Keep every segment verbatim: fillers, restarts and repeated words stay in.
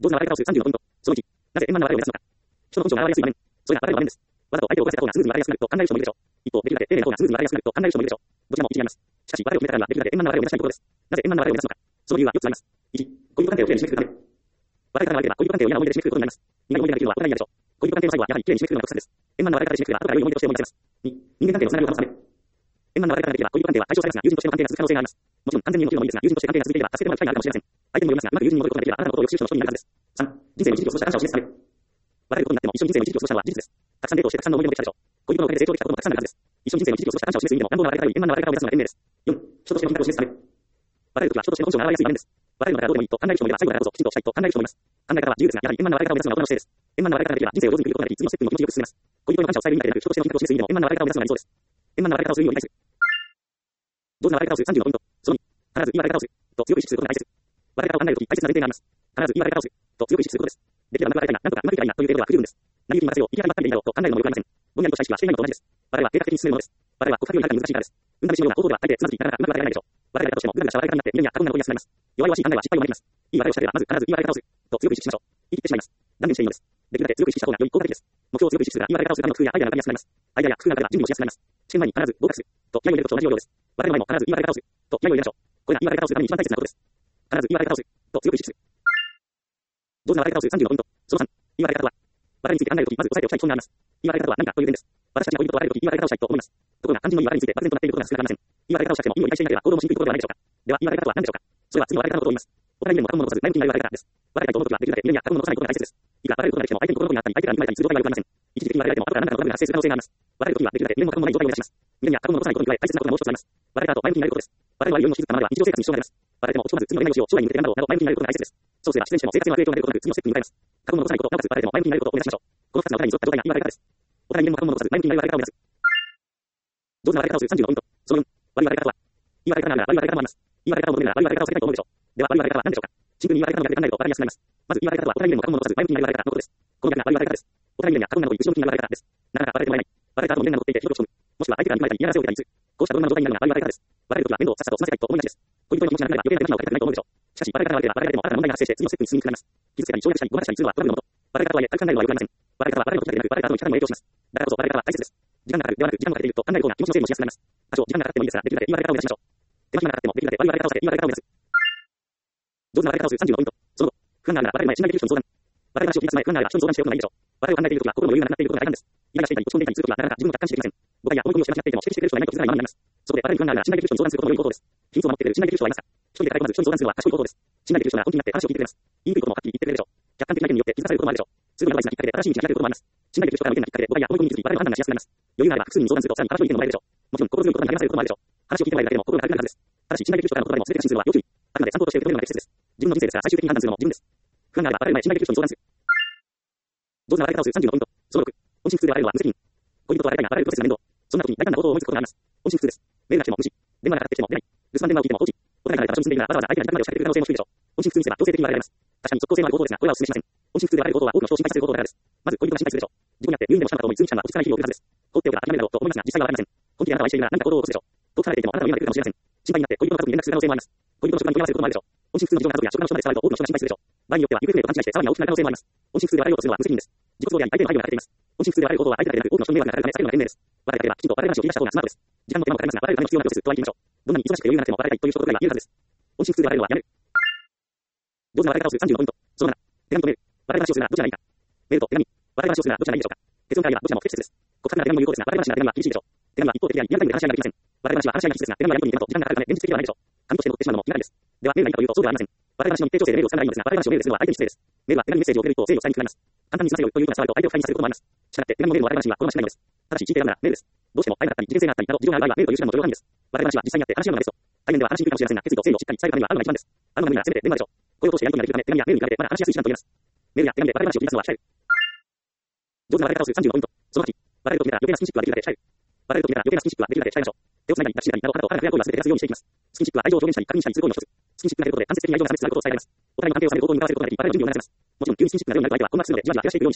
同時の笑い方をするさんじゅうのポイント。そのいち、なぜ円満な笑いを目指すのか。人の根性が現れやすい場面。それが笑いの場面です。わざと相手を怒らせた方がスムーズに笑いやすくなると考える人もいるでしょう。一方、できるだけ丁寧な方がスムーズに笑いやすくなると考える人もいるでしょう。どちらも一理あります。しかし、笑いを決めたからにはできるだけ円満な笑いを目指したいところです。なぜ円満な笑いを目指すのか。その理由はよっつあります。いち、恋人関係をきれいに締めくくるため。笑い方が悪ければ恋人関係を嫌な思い出で締めくくることになります。苦い思い出ができるのはこれが嫌でしょう。恋人関係の最後はやはりきれいに締めくくるのが特色です。円満な笑い方で締めくくれば後から良い思い出として思い出せます。に、人間関係のつながりを保つため。円満な笑い方ができれば恋人関係は相性されますが友人としての関係が続く可能性があります。もちろん完全にもちろんいいですが友人として関係が続いていれば助けてもらう機会があるかもしれません。相手にもよりますがうまく友人に戻ることができればあなたのことをよく知る人の人になるはずです。さん、人生の一時期を過ごした感謝を示すため。別れることになっても一緒に人生の一時期を過ごしたのは事実です。たくさんデートをしてたくさんの思い出もできたでしょう。恋人のおかげで成長できたこともたくさんあるはずです。一緒に人生の一時期を過ごした感謝を示す意味でも乱暴な笑い方より円満な笑い方を目指すのが賢明です。よん、人としての品格を示すため。別れるときは人としての根性が現れやすい場面です。別れるのがどうでもいいと考える人もいれば最後だからこそきちんとしたいと考える人もいます。考え方は自由ですがやはり円満な笑い方を目指すのが大人の姿勢です。円満な笑い方ができれば人生を上手に生きることができ次のステップの気持ちよく進めます。恋人の感謝を伝える意味だけでなく人としての品格を示す意味でも円満な笑い方を目指すのが理想です。円満な笑い方をするように対する。同時の笑い方をするさんじゅうのポイント。そのに、必ずいい笑い方をすると強く意識することが大切。笑い方を考えるとき大切な前提があります。必ずいい笑い方をすると強く意識することです。できればうまく笑いたいな、なんとかうまくいけばいいなという程度は不十分です。成り行きに任せよう、いきなり真っ赤になろうと考えるのもよくありません。ぼんやりとした意識はしていないのと同じです。笑いは計画的に進めるものです。笑いは告白よりはるかに難しいからです。運試しのような行動では大抵つまずきなかなかうまく笑えないでしょう。笑い方としてもぐだぐだした笑い方になってみるには過言なことになります。弱々しい考えは失敗を招きます。いい笑いをしたければまず必ずいい笑い方をすると強く意識しましょう。言い切ってしまいます。断念していいのです。できるだけ強く意識した方がより効果的です。目標を強く意識するがいい笑い方をするための工夫やアイデアが浮かびやすくなります。アイデアや工夫があれば準備もしやすくなります。試験前に必ず合格すると気合を入れることと同じ要領です。笑いの前も必ずいい笑い方をすると気合を入れましょう。これがいい笑い方をするために一番大切なことです。必ずいい笑い方をすると強く意識する。同時の笑い方をするさんじゅうのポイント。そのさん、いい笑い方とは。笑いについて考えるときまず押さえておきたい基本があります。いい笑い方とは何かという点です。私たちが恋人と別れるときいい笑い方をしたいと思います。ところが肝心のいい笑いについて漠然となっていることが少なくありません。いい笑い方をしたくてもいいを理解していなければ行動もしにくいことではないでしょうか。では、いい笑い方とは何でしょうか。それは次の笑い方のことを言います。お互いにも過去物を残さず前向きになる笑い方です。別れたいと思うときはできるだけ未練や過去物を残さないことが大切です。いくら別れることができても相手に心残りがあったり相手から見られたりする場合がよくありません。一時的に別れられても後から何かのトラブルが発生する可能性があります。別れるときはできるだけ未練も過去物ない状態を目指します。未練や過去物を残さないことに加え大切なことがもう一つあります。別れた後前向きになることです。別れる前よりも気づくたまでは日常生活に支障があります。別れても落ち込まず次の恋愛をしよう、将来に向けて頑張ろうなど前向きになることが大切です。そうすれば必然しても生活への影響が出ることなく次のステップに向かいます。過去物を残さないこと、なおかつ別れても前向きになることを目指しましょう。このふたつがお互いに沿った状態がいい笑い方です。お互いに未練も過去物を残さず前向きになる笑い方を目指す。同時の笑い方をするさんじゅうのポイント。そのよん、悪い笑い方とは。いい笑い方なら悪い笑い方もあります。いい笑い方を求めるなら悪い笑い方を避けたいと思うでしょう。では悪い笑い方は何でしょうか。シンプルにいい笑い方の逆で考えると分かりやすくなります。まずいい笑い方とはお互いに未練も過去物を残さず前向きになる笑い方のことです。この逆が悪い笑い方です。お互いに未練や過去物などに後ろ向きになる笑い方です。なかなか別れてもらえない。別れた後も未練が残っていてひどく落ち込む。もしくは相手から見られたり嫌がらせを受けたりする。こうしたどんな状態になるのが悪い笑い方です。別れるときは面倒をさっさと済ませたいと思いがちです。恋人の気持ちがなければ余計な手間をかけたくないと思うでしょう。しかし別れ方が悪ければ別れられても新たな問題が発生して次のステップに進みにくくなります。傷つけたり省略したりごまかしたりするのはトラブルのもと。別れ方とはいえ軽く考えるのはよくありません。別れ方は別れの時だけでなく別れた後の生き方にも影響します。だからこそ別れ方は大切です。時間がかかるではなく時間をかけていると考える方が気持ちの整理もしやすくなります。多少時間がかかってもいいですができるだけいい別れ方を目指しましょう。手間暇がかかってもできるだけ悪い別れ方を避けいい別れ方を目指す。上手な別れ方をするさんじゅうのポイント。その後、不安があるなら別れる前信頼できる人に相談。別れ話を切り出す前不安があれば人に相談しておくのがいいでしょう。別れを考えているときは心の余裕がなくなっていることが大半です。イライラしていたり落ち込んでいたりするときはなかなか自分を客観視できません。誤解や思い込みをして間違っていても指摘してくれる人がいないと気づかないままになります。そこで別れに不安があるなら信頼できる人に相談することも良い行動です。秘密を守ってくれる信頼できる人はいますか。一人で抱え込まず人に相談するのは賢い行動です。信頼できる人なら本気になって話を聞いてくれます。言いにくいこともはっきり言ってくれるでしょう。客観的な意見によって気づかされることもあるでしょう。すぐにアドバイスがきっかけで正しい道に開けることもあります。信頼できる人からの意見がきっかけで誤解や思い込みに気づき別れの判断がしやすくなります。余裕があれば複数人に相談するとさらに正しい意見ももらえるでしょう。もちろん心強いことに励まされることもあるでしょう。話を聞いてもらえるだけでも心が軽くなるはずです。ただし信頼できる人からの言葉でも全て信じるのは要注意。あくまで参考として受け止めるのが適切です。自分の人生ですが最終的に判断するのも自分です。不安があれば別れる前信頼できる人に相談する。上手な別れ方をするさんじゅうのポイント。そのろく、本心不通で別れるのは無責任。恋人と別れたいが別れるプロセスが面倒。そんな時に大胆な行動を思いつくことがあります。本心不通です。メールが来ても無視。電話がかかってきても出ない。留守番電話を聞いても放置。お互いから場所に住んでいるならわざわざ相手が自宅まで押しかけてくる可能性も低いでしょう。本心不通にすれば強制的に別れられます。確かに即効性のある行動ですがこれはお勧めしません。本心不通で別れる行動は多くの人を心配させる行動だからです。まず恋人が心配するでしょう。自分にあって入院でもしたのかと思い通にしたのは落ち着かない日々を送るはずです。放っておけば諦めるだろうと思いますが実際は別れません。本気であなたは愛しているなら何か行動を起こすでしょう。遠く離れていてもあなたの家まで来るかもしれません。心配になって恋人の家族に連絡する可能性もあります。恋人の職場に問い合わせることもあるでしょう。本心不通の事情が家族や職場の人まで伝わると多くの人が心配するでしょう。場合によっては行方不明と勘違いしてさらに大きくなる可能性もあります。本心不通で別れようとするのは無責任です。自己都合であり相手の配慮が欠けています。本心不通で別れる行動は相手だけでなく多くの人に迷惑がかかるため避けるのが賢明です。別れたければきちんと別れ話を切り出した方がスマートです。時間も手間もかかりますが別れるための必要なプロセスとは言ってみましょう。どんなに忙しくて余裕がなくても別れたいという人とくらいは言えるはずです。本心不通で別れるのはやめる。上手な別れ方をするさんじゅうのポイント。そのなな、手紙とメール。別れ話をするならどちらがいいか。メールと手紙。別れ話をするならどちらがいいでしょうか。結論から言えばどちらも不適切です。国策な手紙も有効ですが別れ話なら手紙は厳しいでしょう。手紙は一方的でありリアルタイムで話し合いができません。別れ話は話し合いが必須ですが手紙はやり取りに手間と時間がかかるため現実的ではないでしょう。紙として持ってしまうのも気がないです。ではメールがいいかというとそうではありません。別れ話の日程調整でメールを使うならいいのですが別れ話をメールでするのは相手に失礼です。メールは手紙にメッセージを送る一方誠意を伝えにくくなります。簡単に済ませようということが伝わると相手を不快にさせることもあります。したがって手紙もメールも別れ話には好ましくないのです。ただし強いて選ぶならメールです。どうしても会えなかったり事件性があったりなど事情がある場合はメールという手段の許容範囲です。別れ話は実際にあって話し合うのがベスト。対面では話しにくいかもしれませんが決意と誠意をしっかり伝えるためには会うのが一番です。会うのが無理ならせめて電話でしょう。これを通してやり取りができるため手紙やメールに比べてまだ話しやすい手段と言えます。メールや手紙で別れ話を切り出すのは控える。上手な別れ方をするさんじゅうのポイント。そのはち、別れると決めたら余計なスキンシップはできるだけ控える。別れると決めたら余計なスキンシップはできるだけ控えましょう。手を繋いだり抱きしめたりなど体と体の不や行為は全て減らすようにしていきます。スキンシップは愛情を表現したり確認したりする行為の一つ。スキンシップが減ることで間接的に愛情が冷めつつなることを伝えられます。お互いの関係を冷める行動に向かわせることができ、別れることにより別れをすることができ、相手に急にスキンシップが増えるようになる場合は困惑するのでじわじわ減らしていくようにします。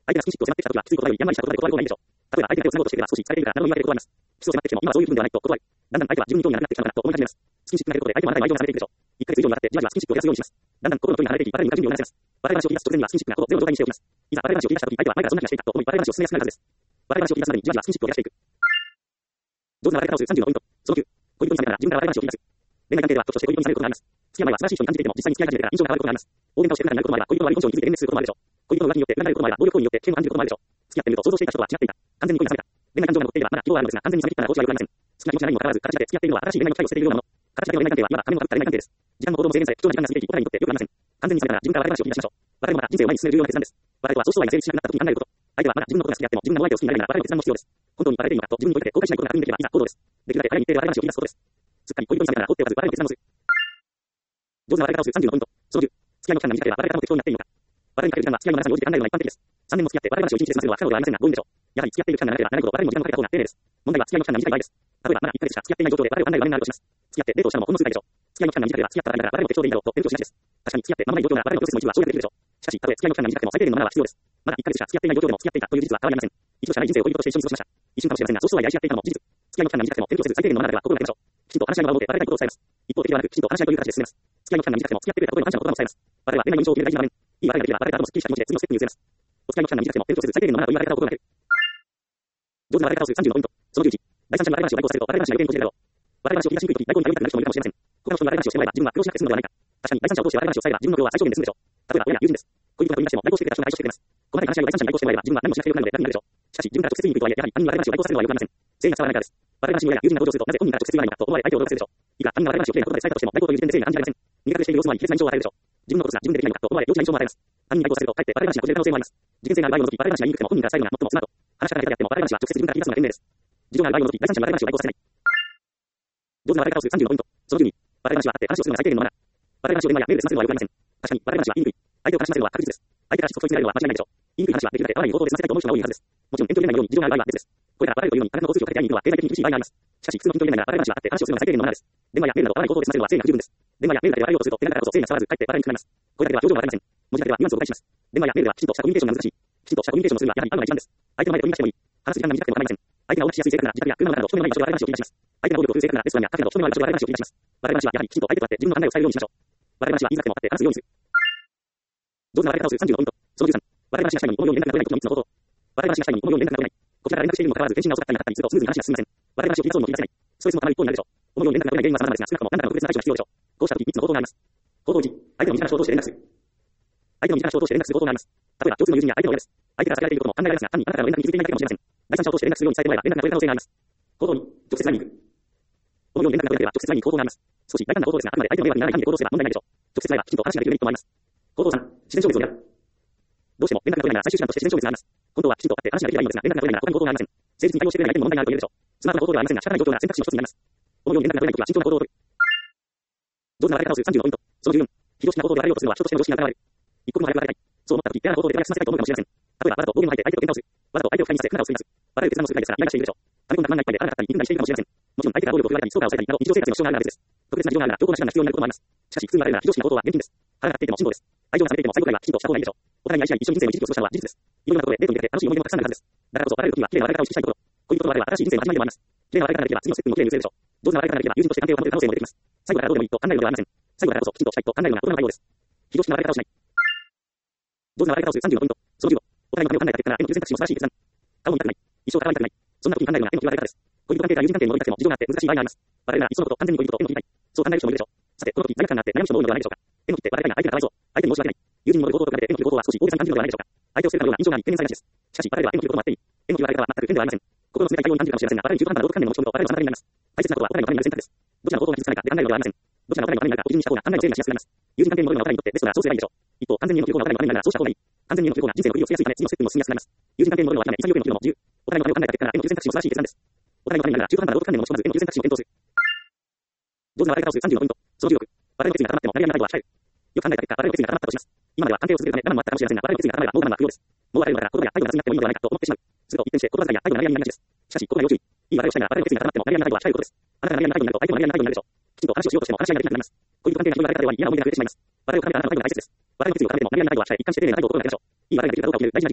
相手がスキンシップを迫ってきたときは、きつい言葉よりやんわりした言葉で断る方がいいでしょう。例えば相手が手を繋ごうとしていれば少し疲れているから何度も言われることはあります。キスを迫ってきても今はそういう気分ではないと断る。だんだん相手は自分に興味がなくなってきたのかなと思い始めます。スキンシップが減ることで相手もあなたに愛情が冷めていくでしょう。いっかげつ以上にわたってじわじわスキンシップを増やすようにします。だんだん心の距離が離れていき、笑いに馴染むようにならせます。笑い話を切り出す直前にはスキンシップがほぼゼロの状態にしておきます。いざ笑い話を切り出したとき相手は前からそんな気がしていたと思い笑い話を進めやすくなるはずです。笑い話を切り出すまでにじわじわスキンシップを減らしていく。上手な笑い方をするさんじゅうのポイント。そのきゅう、恋人にされながら自分から笑い話を切り出す。恋愛関係では人として恋人にされることがあります。付き合う前は素晴らしい人に感じていても実際に付き合い始めてから印象が変わることがあります。大喧嘩をして仲になることもあれば、恋人の悪い根性に気づいて幻滅することもあるでしょう。恋人の浮気によって恨まれることもあれば、暴力行為によって危険を感じることもあるでしょう。付き合ってみると想像していた人とは違っていた。完全に恋に冷めた。恋愛感情が残っていればまだ希望はあるのですが、完全に冷め切ったらどうしようもありません。好きな気持ちがないにもかかわらず、形だけ付き合っているのは新しい恋愛の期待を捨てているようなもの。形だけの恋愛関係はいわば金のかかった恋愛関係です。時間も行動も制限され、貴重な時間が過ぎていき、お互いにとって良くありません。完全に冷めたら自分から笑い話を切り出しましょう。笑いもまた人生を前に進める重要な決断です。笑いとは総相愛が成立しなくなった時に考えること。相手はまだ自分のことが好きであっても、自分がの相手を好きになれるなら笑いの決断も必要です。本当に笑えているのかと自分に問いかけて後悔しないことが確認できればいざ行動です。できるだけ早い日程で笑い話を切り出すことです。すっかり恋人にされながら放っておかず笑いの決断もする。上手な笑い方をするさんじゅうのポイント。そのじゅう、付き合いの期間が短ければ笑い方も適当になっていいのか。笑いにかける時間は付き合いの長さに応じて考えるのが一般的です。さんねんも付き合って笑い話を一日で済ませるのは不可能ではありませんが、どうでしょう。やはり付き合っている期間が長ければ長いほど笑いにも時間がかかる方が丁寧です。問題は付き合いの期間が短い場合です。例えばまだいっかげつしか付き合っていない状況で笑いを考える場面があるとします。付き合ってデートをしたのもほんの数回でしょう。付き合いの期間が短ければ付き合ったら間が笑いも適当でいいだろうと出るとしなしです。確かに付き合って間もない状況なら笑いのプロセスの一部は省略できるでしょう。しかし、たとえ付き合いの期間が短くても最低限のマナーは必要です。まだいっかげつしか付き合っていない状況でも付き合っていたという事実は変わりません。一度しかない人生を恋人として一緒に過ごしました。一瞬かもしれませんが、そうそうはやり合っていたのも事実。付き合いの期間が短くても勉強せず最低限のマナーでは心がけましょう。きちんと話し合いの場を設けて笑いたいことを伝えます。一方的ではなく、きちんと話し合いという形で進めます。付き合いの期間が短くても付き合ってくれたことへの感謝の言葉も伝えます。笑いは恋愛の印象を決める大事な場面。いい笑いができれば笑えた後もすっきりした気持ちで次のステップに移れます。お付き合いの期間が短くても勉強せず最低限のマナーという笑い方を心がける。上手な笑い方をするさんじゅうのポイント。そのじゅういち、第三者に笑い話を代行させると笑い話が余計に閉じるだろう。笑い話を切り出しにくいとき代行に頼りたくなる人もいるかもしれません。他の人に笑い話をしてもらえば自分は苦労しなくて済むのではないか。確かに第三者を通して笑い話を伝えれば自分の苦労は最小限で済むでしょう。例えば親や友人です。恋人が取り出しても代行してくれた人が代行してくれます。細かい話し合いを第三者に代行してもらえば自分は何もしなくてよくなるので楽になるでしょう。しかし自分から直接言いに行くとはいえ、やはり他人に笑い話を代行させるのはよくありません。全員が伝わらないからです。笑い話に親や友人が登場するとなぜ本人から直接言わないのかと思われ相手を驚かせるでしょう。いくら他人が笑い話をきれいな言葉で伝えたとしても代行という時点で全員が感じられません。苦手している様子は卑劣な印象を与えるでしょう。自分のことが自分でできないのかと思われ幼稚な印象も与えます。他人に代行させるとかえって笑い話がこじれる可能性もあります。事件性がある場合を除き笑い話が言いにくくても本人から伝えるのが最もスマート。話し方が下手であっても笑い話は直接自分から言い出すのが賢明です。事情がある場合を除き第三者に笑い話を代行させない。上手な笑い方をするさんじゅうのポイント。そのじゅうに、笑い話はあって話をするのが最低限のマナー。笑い話を電話やメールで済ませるのはよくありません。確かに笑い話は言いにくい。相手を悲しませるのは確実です。相手からしつこく問い詰められるのは間違いないでしょう。言いにくい話はできるだけ笑いに口頭で済ませたいと思う人が多いはずです。もちろん遠距離恋愛のように事情がある場合は別です。これから笑えるというように金の交通費をかけて会いに行くのは経済的に厳しい場合があります。しかし普通の近距離恋愛なら笑い話はあって話をするのが最低限のマナーです。電話やメールなど笑いに口頭で済ませるのは誠意が不十分です。電話やメールだけで笑いをすると手がかりこそ誠意が伝わらずかえって笑いにくくなります。これだけでは表情が笑えません。文字だけではニュアンスを誤解します。電話やメールではきちんとしたコミュニケーションが難しい。きちんとしたコミュニケーションをするにはやはり会うのが一番です。相手の前で取り出してもいい。話す時間が短くても構いません。相手がお話ししやすい性格なら自宅や車の中など人目のない場所で笑い話を切り出します。相手が暴力を振るう性格ならレストランやカフェなど人目のない場所で笑い話を切り出します。笑い話はやはりきちんと相手と会って自分の考えを伝えるようにしましょう。笑い話は言いづらくても会って話すようにする。上手な笑い方をするさんじゅうのポイント。そのじゅうさん、笑い話がしたいのにこのように連絡が取れない時のみっつの方法。笑い話がしたいのにこのように連絡が取れない。こちらが連絡しているにもかかわらず返信が遅かったりなかったりするとスムーズに話が進みません。笑い話を切り出そうにも切り出せない。ストレスもたまる一方になるでしょう。このように連絡が取れない原因は様々ですが、少なくとも何らかの特別な対処が必要でしょう。こうした時みっつの方法があります。方法いち、相手の身近な人を通して連絡する。相手の身近な人を通して連絡する方法があります。例えば、共通の友人や相手の親です。相手から避けられていることも考えられますが、単にあなたの連絡に気づいていないだけかもしれません。第三者を通して連絡するように伝えてもらえば連絡が取れる可能性があります。方法に、直接会いに行く。このように連絡が取れれば直接会いに行く方法があります。少し大胆な方法ですが、あくまで相手の迷惑にならない範囲で行動すれば問題ないでしょう。直接会えばきちんと話ができるメリットもあります。方法さん、自然消滅を狙う。どうしても連絡が取れないなら最終手段として自然消滅があります。本当はきちんと会って話ができればいいのですが、連絡が取れないなら他に方法がありません。誠実に対応してくれない相手に問題があると言えるでしょう。スマートな方法ではありませんが、仕方ない状況が選択肢の一つになります。このように連絡が取れないときは慎重な行動をとる。上手な笑い方をするさんじゅうのポイント。そのじゅうよん、非常識な方法で笑いをとするのは人としての常識に当たる。一刻も早く笑いたい。そう思ったとき、嫌な方法で笑いが済ませたいと思うかもしれません。例えば、わざと暴言を吐いて相手と喧嘩をする。わざと相手を不快にさせ、体をすります。笑える決断をするくらいですから、イライラしているでしょう。溜め込んだ不満がいっぱいで腹が立ったり、憎んだりしているかもしれません。もちろん相手から暴力を振られたり、ストーカーをされたりなど、日常生活の支障があるからです。特別な事情があるなら、強硬な手段が必要になることもあります。しかし、普通に笑えるなら非常識な行動は厳禁です。腹が立っていても辛抱です。愛情が冷めていても最後くらいはきちんとした方がいいでしょう。お互いに愛し合い、一緒に人生を一時期過ごしたのは事実です。いろんなところでデートに出かけて楽しい思い出もたくさんあるはずです。だからこそ笑えるときは綺麗な笑い方を意識したいこと。こういうことがあれば新しい人生の始まりでもあります。綺麗な笑い方ができれば次のステップも綺麗に移れるでしょう。上手な笑い方ができれば友人として関係を保てる可能性も出てきます。最後からどうでもいいと考えるのではありません。最後からこそきちんとしたいと考えるのが心の対応です。非常識な笑い方をしない。上手な笑い方をするさんじゅうのポイント。そのじゅうご、お互いの金を考えた結果、絵の優先択肢も素晴らしい決断。顔も見たくない。一生関わりたくない。そんな時に考えるのが絵の際方です。恋人関係から友人関係に戻りたくても事情があって難しい場合があります。笑えるならいっそのこと完全に恋人と絵の切りたい。そう考える人もいるでしょう。さて、この時罪悪感があって悩む人も多いのではないでしょうか。絵の切って笑いたいな相手がかわいそう。相手に申し訳ない。友人に戻る行動と比べて絵の切る行動は少し大げさに感じるのではないでしょうか。相手を捨てるかのような印象があり懸念されがちです。しかし、笑えれば絵の切ることもあっていい。絵の切る笑い方は全く変ではありません。心の冷たい対応に感じるかもしれませんが、笑いに中途半端な道徳観念の持ち込みと笑いの妨げになります。大切なことはお互いのためになる選択です。どちらの方法が必要かで考えるのではありません。どちらのお互いのためになるかを基準にした方が考えの整理がしやすくなります。友人関係に戻るのがお互いにとってベストならそうすればいいでしょう。一方、完全に絵の切る方がお互いのためになるならそうした方がいい。完全に絵の切る方が人生の振りをつけやすいため次のステップも進みやすくなります。友人関係に戻るのは諦め、潔く絵の切るのも自由。お互いのためを考えた結果なら絵の優先択肢も素晴らしい決断です。お互いのためになるなら中途半端な道徳観念を持ち込まず絵の優先択肢を検討する。上手な笑い方をするさんじゅうのポイント。そのじゅうろく、笑いの決意が固まってもやりやめないとは控える。よく考えた結果、笑いの決意が固まったとします。今までは関係を続けるため我慢もあったかもしれませんが、笑いの決意が固まればもう我慢は不要です。もう笑えるのだから言葉や態度が雑になってもいいのではないかと思ってしまう。すると一転して言葉遣いや態度が悩みになりがちです。しかし、ここが要注意。いい笑いをしたいなら笑いの決意が固まっても悩みやめないとは控えることです。あなたが悩みやめないと相手も悩みやめないとになるでしょう。きちんと話をしようとしても話し合いができなくなります。恋人関係が広がる方では嫌な思い出が増えてしまいます。笑いをかけたあなたの態度が大切です。笑いの決意を固めても悩みやめないとは控え、一貫して丁寧な態度を心がけましょう。いい笑いができるかどうかを決める大事な時期です。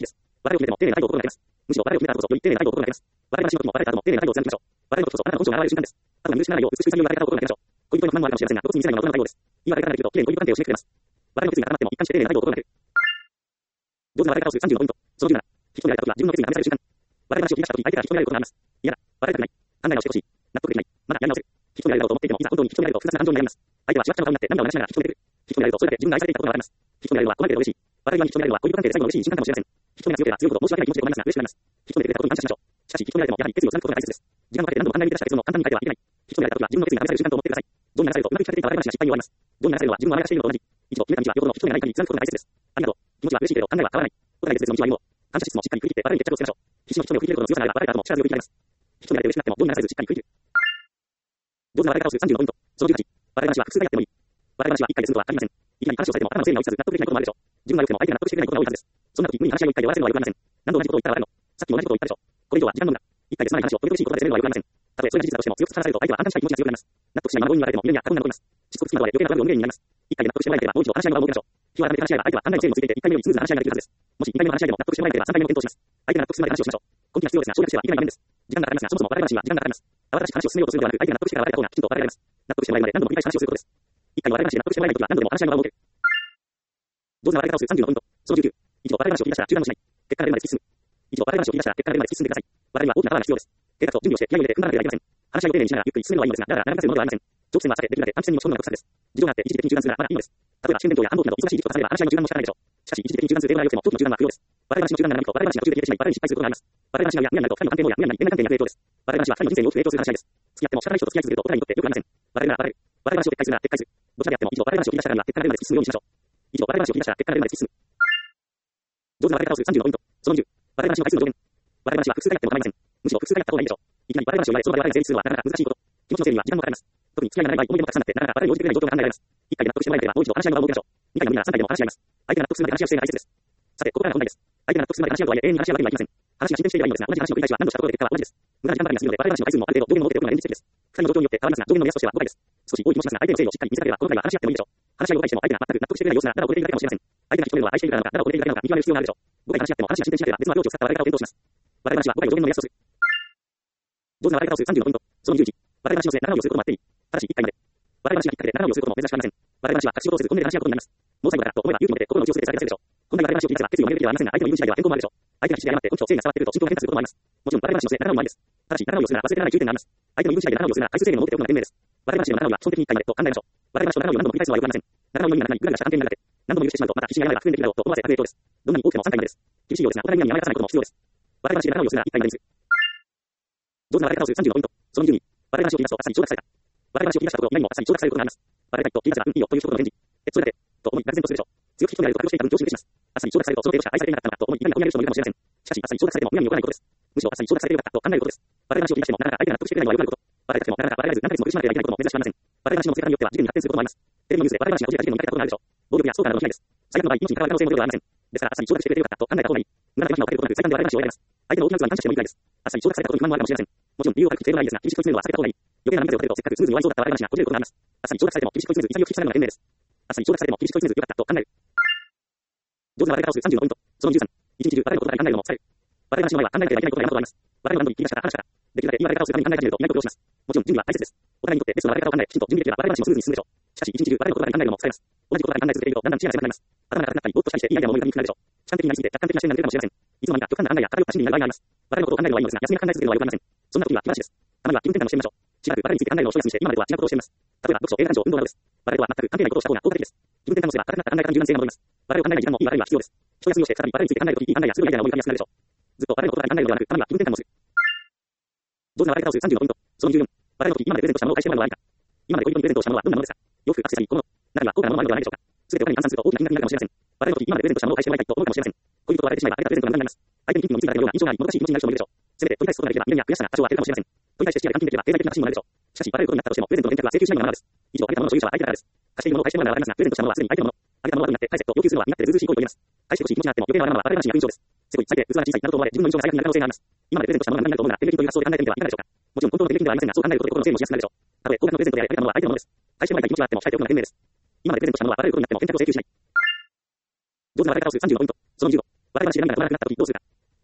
笑いを決めても丁寧な態度を心がけます。むしろ笑いを決めた後こそより丁寧な態度を心がけます。笑い話の時も笑えた後も丁寧な態度を貫きましょう。笑いの時こそあなたの本性が現れる瞬間です。あとは許しないよう美しい潔い笑い方を心がけましょう。恋人の不満もあるかもしれませんが、露骨に見せないのが大人の対応です。言い笑いからできると、綺麗に恋人関係を締めくくれます。笑いの決意が固まっても一貫して丁寧な態度を心がける。上手な笑い方をするさんじゅうのポイント。そのじゅうなな、引き止められた時は自分の決意が試される瞬間。笑い話を切り出した時、相手から引き止められることがあります。嫌だ、笑いたくない、考え直してほしい、納得できない、まだやり直せる。引き止められるだろうと思っていても、いざ本当に引き止められると複雑な感情になります。相手はしわくちゃの顔になって涙を流しながら引き止めてくる。引き止められるとそれだけ自分が愛されていたことがわかります。引き止められるのは困るけど嬉しい。笑いは引き止められるのは恋人関係で最後の嬉しい瞬間かもしれません。引き止めが強ければ強いほど申し訳ない気持ちで困りますが嬉しくなります。引き止めてくれたことに感謝しましょう。しかし引き止められてもやはり決意を貫くことが大切です。時間をかけて何度も簡単に満たした結論を簡単に変えてはいけない。引き止められた時は自分の決意が試される瞬間と思ってください。情に流されるとうまく引き立てていた笑い話が失敗に終わります。情に流されるのは自分を甘やかしているのと同じ。一度決めた道はよほどの引き止めがない限り貫くことが大切です。ありがとう。気持ちは嬉しいけれど考えは変わらない。お互い別々の道は歩もう。感謝しつつもしっかり振り切って笑いに決着をつけましょう。必死の引き止めを振り切ることの強さがあれば笑い方も力強く生きられます。引き止められて嬉しくなっても情に流されずしっかり振り切る。上手な笑い方をするさんじゅうのポイント。そのじゅうはち、笑い話は複数回やってもいい。笑い話は一回で済むとは限りません。いきなり話をされても頭の整理が追いつかず納得できないこともあるでしょう。自分が良くても相手が納得してくれないことが多いはずです。そんな時無理に話し合いを一回で終わらせるのはよくありません。何度同じことを言ったら笑うの。さっきも同じことを言ったでしょ。これ以上は時間の無駄。一回で済まない話を取り苦しいことで責めるのはよくありません。たとえそれが事実だとしても強く突き放されると相手は反感したい気持ちが強くなります。納得しないまま強引に言われても未練や過言が残ります。しつこくつきまとわれ余計なトラブルを無限になります。一回で納得してもらえなければもう一度話し合いの場を設けましょう。日を改めて話し合えば相手は考えの整理についていて一回目よりスムーズな話し合いができるはずです。もし二回目の話し合いでも納得してもらえなければ三回目の検討します。相手が納得するまで話をしましょう。根気が必要ですが省略してはいけない場面です。時間がかかりますがそもそも笑い話には時間がかかります。慌ただしく話を進めようとするのではなく相手が納得してから笑えた方がきちんと笑えられます。納得してもらえるまで何度も繰り返し話をすることです。一回の笑い話で納得してもらえないときは何度でも話し合いの場を設ける。上手な笑い方をするさんじゅうのポイント。そのじゅうきゅう、一度笑い話を切り出したら中断もしない。結果が出るまで突き進む。一度笑い話を切り出したら結果が出るまで突き進んでください。笑いは大きなパワーが必要です。計画と準備をして気合を入れて踏んだらなければいけません。話し合いを丁寧にしながらゆっくり進めるのはいいのですが、だから長くなるのではありません。長期戦は避け、できるだけ短期戦に持ち込むのが国策です。事情があって一時的に中断するならまだいいのです。例えば試験勉強や繁忙期など忙しい時期と重ねれば話し合いの中断も仕方ないでしょう。しかし一時的に中断する例外が良くても長期の中断は不要です。笑い話の中断が長引くと笑い話が途中で切れてしまい笑いに失敗することがあります。笑い話が嫌になると二人の関係もや無理な恋愛関係になる影響です。笑い話は二人の人生に大きく影響する話し合いです。付き合っても仕方ない人と付き合い続けるとお互いにとって良くありません。笑えるなら笑える。笑い話を撤回するなら撤回する。どちらであっても一度笑い話を切り出したからには結果が出るまで突き進むようにしましょう。一度笑い話を切り出したら結果が出るまで突き進む。上手な笑い方をするさんじゅうのポイント。そのにじゅう、笑い話の回数の上限。笑い話は複数回やっても構いません。むしろ複数回やった方がいいでしょう。いきなり笑い話を言われその場で笑いが成立するのはなかなか難しいこと。気持ちの整理には時間もかかります。特に付き合いがない場合、思い出もたくさんあってなかなか笑いに応じてくれない状況が考えられます。一回で納得してもらえなければもう一度話し合いの場を設けましょう。二回の無理なら三回でも話し合います。相手が納得するまで話し合う姿勢が大切です。さて、ここからが本題です。相手が納得するまで話し合うとはいえ永遠に話し合うわけにはいきません。話が進展していればいいのですが、同じ話の繰り返しは何度したところで結果は同じです。無駄な時間ばかりが過ぎるので笑い話の回数もある程度上限の設けておくのが現実的です。二人の状況によって変わりますが、上限の目安としてはごかいです。少し多い気もしますが、相手の整理をしっかり見せかければ、この回は話し合ってもいいでしょう。話し合いをごかいしても相手が全く納得してくれない様子なら、ただ折れているだけかもしれません。相手が引き止めるのは愛しているからなのか、ただ折れているだけなのか、見極める必要があるでしょう。ごかい話し合っても話が進展しなければ別のアプローチを使った笑い方を検討します。笑い話はごかいを上限の目安とする。上手な笑い方をするさんじゅうのポイント。そのにじゅういち、笑い話の末、仲直りをすることもあっていい。ただしいっかいまで。笑い話がきっかけで仲直りをすることも珍しくありません。笑い話は隠し事をせず本音で話し合うことになります。もう最後だからと思えば勇気を持って心の内を捨ててされやすいでしょう。本来笑い話を切り出せば決意を曲げるべきではありませんが、相手の言う次第では変更もあるでしょう。相手が必死で謝って根拠と整理が伝わってくると心境が変化することもあります。もちろん笑い話の末、仲直りもありです。ただし仲直りをするなら忘れてならない注意点があります。相手の言う次第で仲直りをするなら回数制限を設けておくのが賢明です。笑い話の仲直りは基本的にいっかいまでと考えましょう。笑い話と仲直りを何度も繰り返すのはよくありません。仲直りの意味が何かにグラグラした関係になるだけ。何度も許してしまうとまた必死に謝れば復縁できるだろうと思わせ悪影響です。どんなに多くてもさんかいまでです。厳しいようですが、お互いに甘やかさないことも必要です。笑い話で仲直りをするならいっかいまでです。上手な笑い方をするさんじゅうのポイント。そのにじゅうに、笑い話を切り出すと朝に承諾された。笑い話を切り出したところ、何も朝に承諾されることがあります。笑いたいと切り出せば、うん、いいよという一言の返事。え、それだけと思い、愕然とするでしょう。強く引き止められると覚悟していた運気を修正します。朝に承諾されると、その程度しか愛されていなかったのかと思い、痛みが込み上げる人もいるかもしれません。しかし、朝に承諾されても無闇に起こらないことです。むしろ朝に承諾されてよかったと考えることです。笑い話を切り出しても、なかなか相手が納得してくれないのはよくあること。笑いたくても、なかなか笑えず、何ヶ月も苦しまなければいけないことも珍しくありません。笑い話の付け方によっては、事件に発展することもあります。テレビのニュースで笑い話がこじれた事件に見かけたことがあるでしょう。暴力やストーカーなどの被害です。最悪の場合、命に関わる可能性もゼロではありません。ですから、朝に承諾してくれてよかったと考えた方がいい。無駄な手間暇をかけることなく、最短で笑い話を終えられます。相手の大きな器に感謝してもいいくらいです。朝に承諾されたことに不満もあるかもしれません。もちろん理由を軽くてもないですが、厳しく問い詰めるのは避けた方がいい。余計な波風をかけると、せっかくスムーズに終わりそうだった笑い話がこじれることがあります。朝に承諾されても厳しく問い詰めず、潔く引き下がるのが賢明です。朝に承諾されても厳しく問い詰めず、よかったと考える。上手な笑い方をするさんじゅうのポイント。そのにじゅうさん、一日中笑いのことばかり考えるのも疲れる。笑い話の前は考えなければいけないことが山ほどあります。笑いを何度に切り出したか話したか。できるだけいい笑い方をするために考え始めるといないことをします。もちろん準備は大切です。お互いにとってベストな笑い方を考え、きちんと準備できれば笑い話もスムーズに進むでしょう。しかし一日中笑いのことばかり考えるのも疲れます。同じことばかり考え続けているとだんだん知恵が狭くなります。頭が硬くなったりぼーっとしたりしていいアイデアも思い浮かびにくくなるでしょう。主観的になりすぎて客観的な視点が出るかもしれません。いつの間にか極端な案外や軽く過信になる場合があります。笑いのことを考えるのはいいのですが、休みが考え続けるのはよくありません。そんな時は気晴らしです。たまには気分転換もしてみましょう。しばらく笑いについて考えるのを少し休みして今までとは違うことをしてみます。例えば読書、映画鑑賞、運動などです。笑いとは全く関係ないことをした方が効果的です。気分転換をすれば硬くなった考え方に柔軟性が戻ります。笑いを考えない時間もいい笑いは必要です。一休みをして再び笑いについて考えるときいい考えやすぐいいアイデアが思い浮かびやすくなるでしょう。ずっと笑いのことばかり考えるのではなく、たまには気分転換もする。上手な笑い方をするさんじゅうのポイント。そのじゅうよん、笑いの時今までプレゼントしたものを返してもらうのは何か。今まで恋人にプレゼントしたものはどんなものですか。洋服、アクセサリー、小物、中には高価なものもあるのではないでしょうか。すべてお金に換算すると大きな金額になるかもしれません。笑いの時今までプレゼントしたものを返してもらいたいと思うかもしれません。恋人と別れてしまえば相手がプレゼントが無駄になります。相手に金品の貢いだような印象があり、もどかしい気持ちになる人もいるでしょう。せめて取り返すことができれば未練や悔しさが多少は減るかもしれません。取り返して視野で換金できれば経済的な不信もなるでしょう。しかし、バレることになったとしても、プレゼントの返却は請求しないのがマナーです。以上、あげたものの所有者は相手だからです。貸しているものを返してもらうならわかりますが、プレゼントしたものはすでに相手のもの。あげたものは後になって返せと要求するのは身勝手でずうずうしい行為と言えます。返してほしい気持ちがあっても余計な笑いはバレ話に役印象です。せこい、最低、器が小さいなどと思われ、自分の印象が最悪になる可能性があります。今までプレゼントしたものが何になると思うなら、手抜きという発想で考えてみてはいかがでしょうか。もちろん本当の手抜きではありませんが、そう考えることで心の整理もしやすくなるでしょう。たとえ高額のプレゼントであれ、あげたものは相手のものです。返してもらいたい気持ちがあっても控えておくのが賢明です。今までプレゼントしたものはバレることになっても返却を請求しない。上手な笑い方をするさんじゅうのポイント。そのにじゅうご、笑い話で涙が止まらなくなった時どうするか。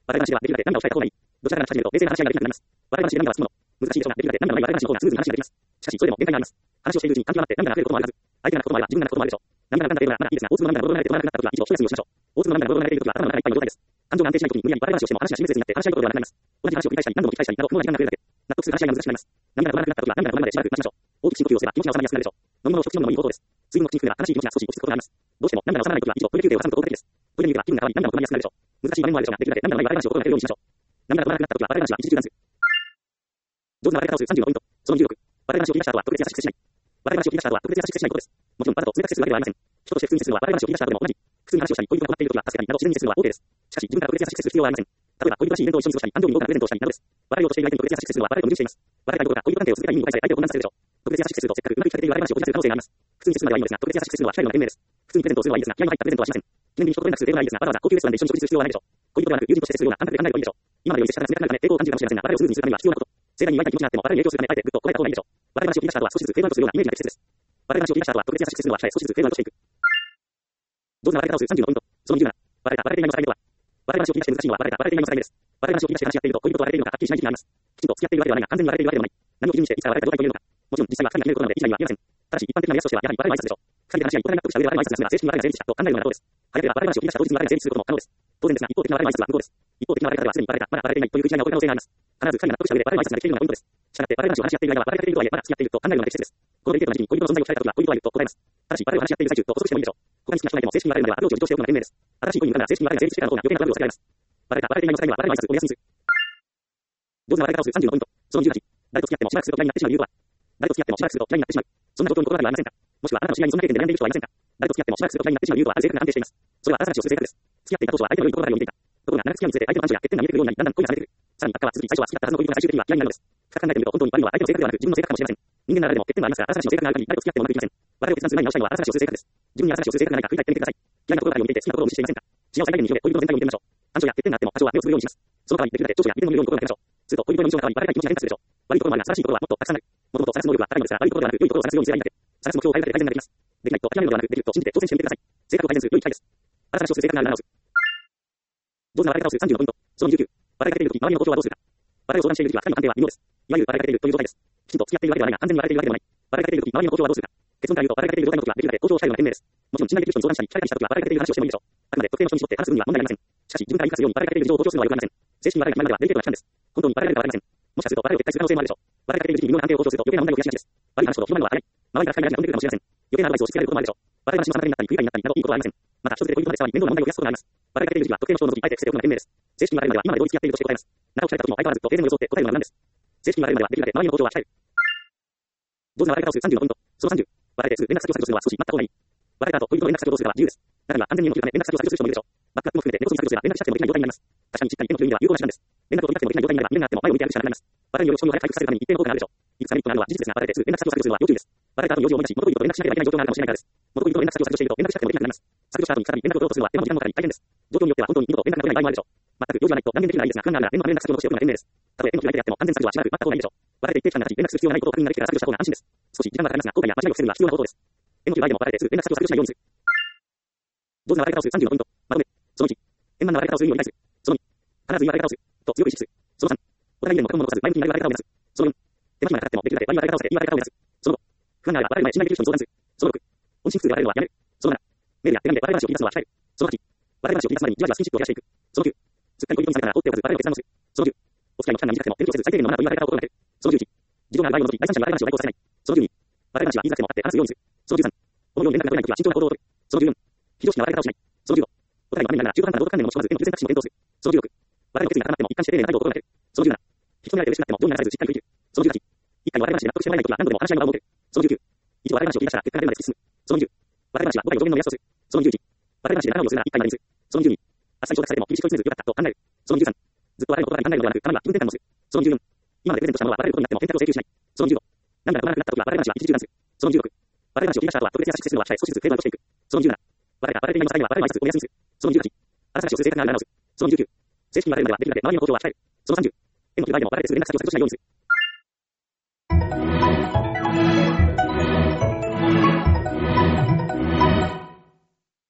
笑い話ではできるだけ涙を控えた方がいい。どちらから話し始めると冷静な話し合いができなくなります。笑い話で涙はつくもの。難しいでしょうが、できるだけ涙のない笑い話の方がスムーズに話ができます。しかし、それでも限界があります。話をしているうちに感極まって涙が溢れることもあるはず。相手が泣くこともあれば自分が泣くこともあるでしょう。涙が流れているのはまだいいですが、大粒の涙がボロボロ流れて止まらなくなった時は一度一呼吸をしましょう。大粒の涙がボロボロ流れている時は頭の中がいっぱいの状態です。感情が安定しない時に無理やり笑い話をしても話が親密になって話し合いことではなくなります。同じ話を繰り返したり何度も繰り返したりなど不毛な時間が増えるだけ。納得する話し合いが難しくなります。涙が止まらなくなった時は涙が止まるまでしばらく待ちましょう。大きく深呼吸をすれば気持ちが収まりやすくなるでしょう。飲み物を一口飲むのもいい方法です。水分を口に含めば悲しい気持ちが少し落ち着くことがあります。どうしても涙が収まらない時は一度トイレ休憩を挟むと効果的です。トイレに行けば気分が変わり涙も止まりやすくなるでしょう。難しい場面もあるでしょうが、できるだけ涙のない笑い話を心がけるようにしましょう。涙が止まらなくなった時は笑い話は一時中断する。上手な笑い方をするさんじゅうのポイント。そのじゅうろく。笑い話を切り出した後は特別優しく接しない。笑い話を切り出した後は特別優しく接しないことです。もちろんわざと冷たく接するわけではありません。人として普通に接するのは笑い話を切り出した後でも同じ。普通に話をしたり、恋人が困っている時は助けたりなど自然に接するのは OK です。しかし、自分から特別優しく接する必要はありません。例えば、恋人らしいイベントを一緒に過ごしたり、誕生日に豪華なプレゼントをしたりなどです。笑いをとしている相手に特別優しく接するのは笑いと矛盾しています。笑いたいことが恋人関係を続けた意味を誤解され相手を混乱させるでしょう。特別優しく接するとせっかくうまくいきかけている笑い話をこじらせる可能性があります。普通に接するまではいいのですが、特別優しく接するのは機械の弁明です。普通にプレゼントをするのはいいですが、気合の入ったプレゼントはしません。記念日に人と連絡する程度はいいですが、わざわざ高級レストランで一緒に食事する必要はないでしょう。恋人ではなく友人として接するような感覚で考えればいいでしょう。今までより接したら冷たくなるため抵抗を感じるかもしれませんが、笑いをスムーズにするためには必要なこと。盛大に祝いたい気持ちがあっても笑いに影響するためあえてぐっとこらえた方がいいでしょう。笑い話を切り出した後は少しずつフェードアウトするようなイメージが適切です。笑い話を切り出した後は特別優しく接するのは控え少しずつフェードアウトしていく。上手な笑い方をするさんじゅうのポイント。そのにじゅうなな。笑えた、笑えていないの境目とは。笑い話を切り出して難しいのは笑えた、笑えていないの境目です。笑い話を切り出して話し合っていると恋人と笑えているのかはっきりしない時期があります。きちんと付き合っているわけではないが完全に笑えているわけでもない。何を基準にしていつから笑えた状態というのか。もちろん実際は二人が決めることなので一概には言えません。ただし一般的な目安としてはやはり笑いの挨拶でしょう。二人で話し合いお互い納得した上で笑いの挨拶がすれば正式に笑いが成立したと考えるのが妥当です。早ければ笑い話を切り出した当日に笑いが成立することも可能です。当然ですが一方的な笑いの挨拶は無効です。一方的な笑い方ではすでに笑えた、まだ笑えていないという食い違いが起こる可能性があります。必ず二人が納得した上で笑いの挨拶ができているのがポイントです。したがって笑い話を話し合っている間は笑いが出ているとはいえまだ付き合っていると考えるのが適切です。このデリケートな時期に恋人の存在を伝えた時は恋人は言うと答えます。ただし笑いを話し合っている最中と補足してもいいでしょう。他に好きな人がいても正式に笑えるのではアプローチを自重しておくのが賢明です。新しい恋に向かうなら正式に笑いが成立してからの方が余計なトラブルを避けられます。笑えた、笑えていないの境目は笑いの挨拶をお休みする。上手な笑い方をするさんじゅうのポイント。そのじゅうはち。誰と付き合ってもしばらくすると嫌いになってしまう理由とは。誰と付き合ってもしばらくすると嫌いになってしまう。そんな状況に心当たりはありませんか。もしくはあなたの知り合いにそんな経験で悩んでいる人はいませんか。誰と付き合ってもしばらくすると嫌いになってしまう理由とはある程度安定しています。それはあなたたちをする性格です。付き合っていた当初は相手の良いところばかりを見ていた。ところが長く付き合うにつれて相手の短所や欠点が見えてくるようになりだんだん恋が冷めてくる。さらに悪化は続き最初は好きだったはずの恋人が最終的には嫌いになるのです。深く考えてみると本当に悪いのは相手の性格ではなく自分の性格かもしれません。人間なら誰でも欠点はありますが、あなたたちの性格がある限り誰と付き合ってもうまくいきません。笑いを決断する前に直したいのはあなたたちをする性格です。自分にあなたたちをする性格がないか振り返ってみてください。嫌いなところばかりを見ていて好きなところを無視していませんか。視野を最大限に広げ恋人の全体を見てみましょう。短所や欠点があっても多少は目をつぶるようにします。その代わりできるだけ長所や利点の見るように心がけましょう。すると恋人の印象が変わり笑いたい気持ちが変化するでしょう。悪いところもあるが正しいところはもっとたくさんある。もともと探す能力は高いのですが悪いところではなく良いところを探すようにすればいいだけ。探す目標を変えるだけで改善ができます。できないと諦めるのではなくできると信じて挑戦してみてください。性格を改善する良い機会です。あなたたちをする性格があるなら直す。上手な笑い方をするさんじゅうのポイント。そのにじゅうきゅう。笑いが出ているとき周りの状況はどうするか。笑いを相談しているときは二人の関係は微妙です。いわゆる笑いが出ているという状態です。きちんと付き合っているわけではないが完全に笑えているわけでもない。笑いが出ているとき周りの状況はどうするか。結論から言うと笑いが出ている状態のときはできるだけ向上したいのが賢明です。もちろん信頼できる人に相談したり聞かれたりしたときは笑いが出ている話をしてもいいでしょう。あくまで特定の人に絞って話す分には問題ありません。しかし自分から言い出すように笑いが出ている事情を強調するのは良くありません。正式に笑いが決まるまではデリケートな期間です。本当に笑いが出るかわかりません。もしかすると笑いを撤回する可能性もあるでしょう。笑いが出ている時期に微妙な関係を強調すると余計な問題を増やしがちです。悪い話ほど広まるのは早い。周りから深い話が飛んでくるかもしれません。余計なアドバイスを押し付けられることもあるでしょう。笑い話の妨げになったり不愉快になったりなどいいことはありません。また一つで恋人まで触り面倒な問題を増やすことがあります。笑いが出ている時は特定の人を除きあえて伏せておくのが賢明です。正式に笑えるまでは今まで同時付き合っているとして答えます。中を聞かれた時も相変わらずと停電を装って答えるのが無難です。正式に笑えるまではできるだけ周りの向上は控える。上手な笑い方をするさんじゅうのポイント。そのさんじゅう。笑えてすぐ連絡先を削除するのは少し待った方がいい。笑えた後恋人の連絡先をどうするかは自由です。中には安全に身を守るため連絡先を削除する人もいるでしょう。バックアップも含めて根こそぎ削除すれば連絡しなくてもできない状態になります。確かにしっかり一点の共有には有効な手段です。連絡を取りたくてもできない状態になれば未練があっても前を向いてやるしかなくなります。笑いによる衝動が回復されるために一定の効果があるでしょう。いくつかメリットがあるのは事実ですが、笑えてすぐ連絡先を削除するのは要注意です。笑えた後に用事を思い出し元恋人と連絡しなければいけない状況があるかもしれないからです。元恋人と連絡先を削除していると連絡しなくてもできなくなります。削除した後にさらに連絡を取ろうとするのは手間も時間もかかり大変です。状況によっては本当に二度と連絡が取れない場合もあるでしょう。全く用事がないと断言できるのはいいですが、不安があるなら念のため連絡先を残しておくのが賢明です。たとえ手の取り相手であっても安全削除はしばらく待った方がいいでしょう。笑えて一定期間が経ち連絡する必要がないことを確認ができてから削除した方が安心です。少し時間がかかりますが後悔や間違いを防ぐには必要な方法です。縁の切る相手も笑えてすぐ連絡先を削除しないようにする。上手な笑い方をするさんじゅうのポイント。まとめ。そのいち。円満な笑い方をするように理解する。そのに。必ず言い笑い方をする。と強く意識する。そのさん。お互いにでも過去の残さず前向きになる笑い方を目指す。そのよん。手間暇がかかってもできるだけ悪い笑い方を避け言い笑い方を目指す。そのご。不安があれば笑える前信頼できる人に相談する。そのろく。音信不通で笑えるのはやめる。そのなな。メールや手紙で笑い話を切り出すのは控える。そのはち。笑い話を切り出すまでにじわじわスキンシップを増やしていく。そのきゅう。すっかり恋人にされたら放っておかず笑いを決断をする。そのじゅう。お付き合いの期間が短くても勉強せず最低限のマナーと言い笑い方を心がける。そのじゅういち。事情がある場合を除き第三者に笑い話を代行させない。そのじゅうに。笑い話は言いづらくてもあって話すようにする。そのじゅうさん。このように連絡が取れないときは慎重な行動をとる。そのじゅうよん。非常識な笑い方をしない。そのじゅうご。お互いの場面ながら中途半端な道徳観念を持ち込まず、絵のプレゼンタシーを検討する。そのじゅうろく。笑いの決意が高まっても一貫して丁寧な態度を心がける。そのじゅうなな。引き止められて嬉しくなっても情にならさずしっかりと生きる。そのじゅうはち。一回の笑い話で納得してもらえないときは何度でも話し合いの場を設ける。そのじゅうきゅう。一度笑い話を切り出したら結果が出るまで突き進む。そのにじゅう。笑い話は誤解を助言の目安とする。そのにじゅういち。笑い話で仲直りをするなら一回までにする。そのにじゅうに。あっさり承諾されても厳しく問いつめずよかったと考える。そのにじゅうさん。ずっと笑いのことばかり考えるのではなく、たまには気分転換もする。そのにじゅうよん。今までプレゼントしたものは笑えることになっても選択を請求しない。そのにじゅうご。涙が止まらなくなったときは笑い話は一時中断する。そのにじゅうろく。笑い話を切り出した後は特別優しく接するのは控え少しずつフェードアウトしていく。そのにじゅうなな。笑えた笑えていないの際には笑いの挨拶をお休みする。そのにじゅうはち。あなたたちをする性格があるなら直す。そのにじゅうきゅう。正式に笑えるまではできるだけ周りの向上は控える。そのさんじゅう。絵の切る相手も笑えてすぐ連絡先を削除しないようにする。